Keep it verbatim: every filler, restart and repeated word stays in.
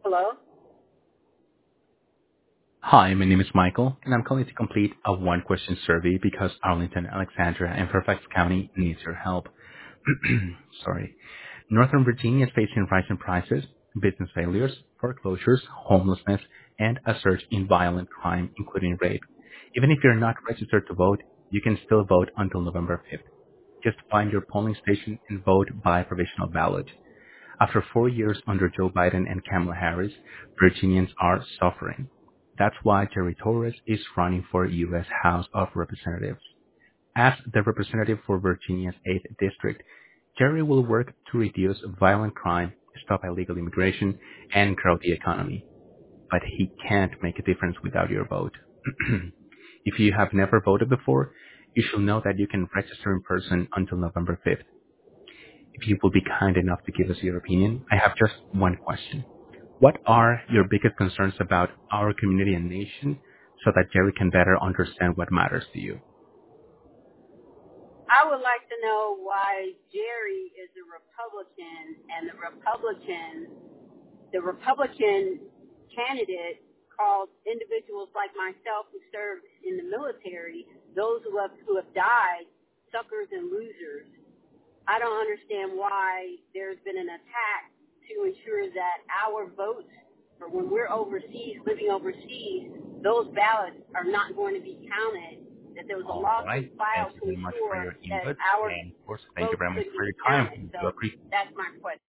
Hello? Hi, my name is Michael, and I'm calling to complete a one-question survey because Arlington, Alexandria, and Fairfax County needs your help. Sorry. Northern Virginia is facing rising prices, business failures, foreclosures, homelessness, and a surge in violent crime, including rape. Even if you're not registered to vote, you can still vote until November fifth. Just find your polling station and vote by provisional ballot. After four years under Joe Biden and Kamala Harris, Virginians are suffering. That's why Jerry Torres is running for U S House of Representatives. As the representative for Virginia's eighth District, Jerry will work to reduce violent crime, stop illegal immigration, and grow the economy. But he can't make a difference without your vote. If you have never voted before, you should know that you can register in person until November fifth. If you will be kind enough to give us your opinion, I have just one question. What are your biggest concerns about our community and nation so that Jerry can better understand what matters to you? I would like to know why Jerry is a Republican and the Republican, the Republican candidate calls individuals like myself who served in the military, those who have, who have died, suckers and losers. I don't understand why there's been an attack to ensure that our votes, for when we're overseas, living overseas, those ballots are not going to be counted, that there was a All right. lawsuit Thank filed you to very much for ensure your that input. our And of course, thank you votes very much couldn't for be your time. counted. We do So appreciate that's my question.